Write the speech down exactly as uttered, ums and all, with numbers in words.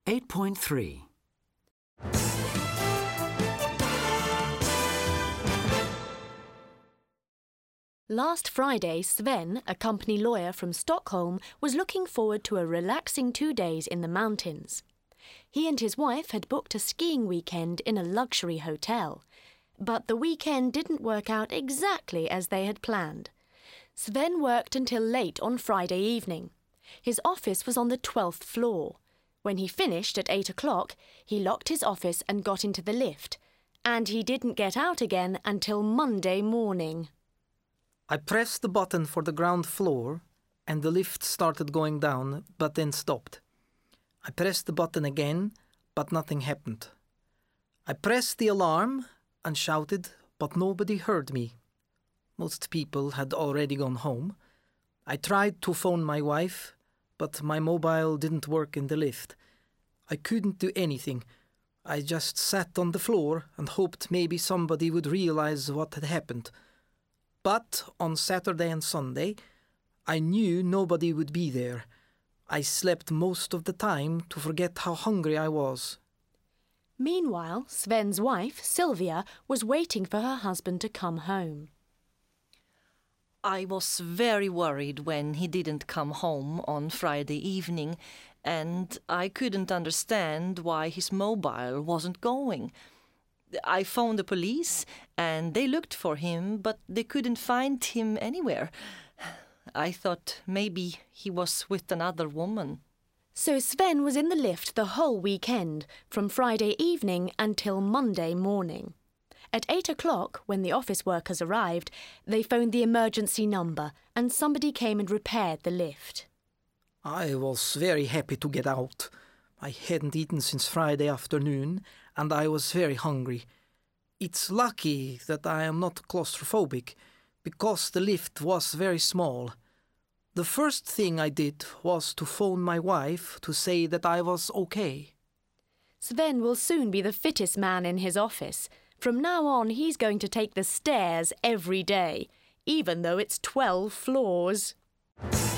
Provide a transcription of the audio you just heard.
eight point three. Last Friday, Sven, a company lawyer from Stockholm, was looking forward to a relaxing two days in the mountains. He and his wife had booked a skiing weekend in a luxury hotel, but the weekend didn't work out exactly as they had planned. Sven worked until late on Friday evening. His office was on the twelfth floor. When he finished at eight o'clock, he locked his office and got into the lift, and he didn't get out again until Monday morning. I pressed the button for the ground floor, and the lift started going down, but then stopped. I pressed the button again, but nothing happened. I pressed the alarm and shouted, but nobody heard me. Most people had already gone home. I tried to phone my wife, but my mobile didn't work in the lift. I couldn't do anything. I just sat on the floor and hoped maybe somebody would realize what had happened. But on Saturday and Sunday, I knew nobody would be there. I slept most of the time to forget how hungry I was. Meanwhile, Sven's wife, Sylvia, was waiting for her husband to come home. I was very worried when he didn't come home on Friday evening, and I couldn't understand why his mobile wasn't going. I phoned the police, and they looked for him, but they couldn't find him anywhere. I thought maybe he was with another woman. So Sven was in the lift the whole weekend, from Friday evening until Monday morning. At eight o'clock, when the office workers arrived, they phoned the emergency number, and somebody came and repaired the lift. I was very happy to get out. I hadn't eaten since Friday afternoon, and I was very hungry. It's lucky that I am not claustrophobic, because the lift was very small. The first thing I did was to phone my wife to say that I was okay. Sven will soon be the fittest man in his office. From now on, he's going to take the stairs every day, even though it's twelve floors.